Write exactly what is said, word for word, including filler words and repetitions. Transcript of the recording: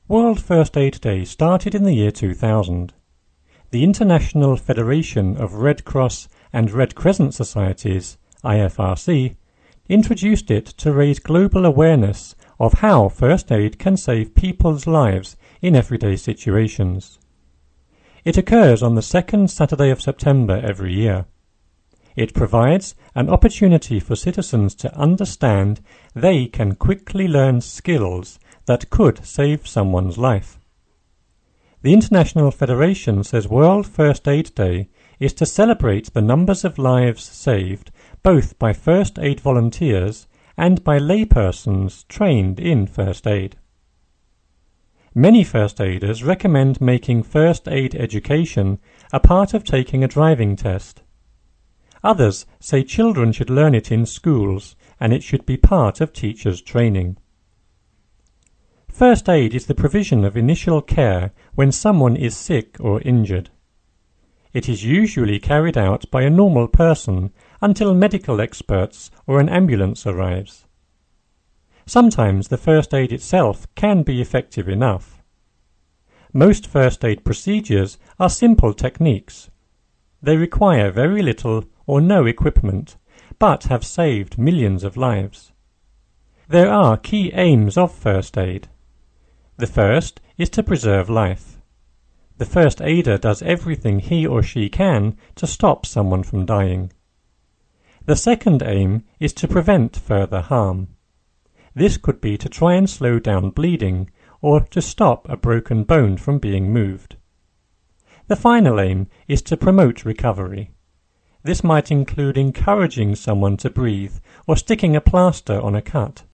World First Aid Day started in the year two thousand. The International Federation of Red Cross and Red Crescent Societies, I F R C, introduced it to raise global awareness of how first aid can save people's lives in everyday situations. It occurs on the second Saturday of September every year. It provides an opportunity for citizens to understand they can quickly learn skills that could save someone's life. The International Federation says World First Aid Day is to celebrate the numbers of lives saved both by first aid volunteers and by laypersons trained in first aid. Many first aiders recommend making first aid education a part of taking a driving test. Others say children should learn it in schools and it should be part of teachers' training. First aid is the provision of initial care when someone is sick or injured. It is usually carried out by a normal person until medical experts or an ambulance arrives. Sometimes the first aid itself can be effective enough. Most first aid procedures are simple techniques. They require very little or no equipment, but have saved millions of lives. There are key aims of first aid. The first is to preserve life. The first aider does everything he or she can to stop someone from dying. The second aim is to prevent further harm. This could be to try and slow down bleeding or to stop a broken bone from being moved. The final aim is to promote recovery. This might include encouraging someone to breathe or sticking a plaster on a cut.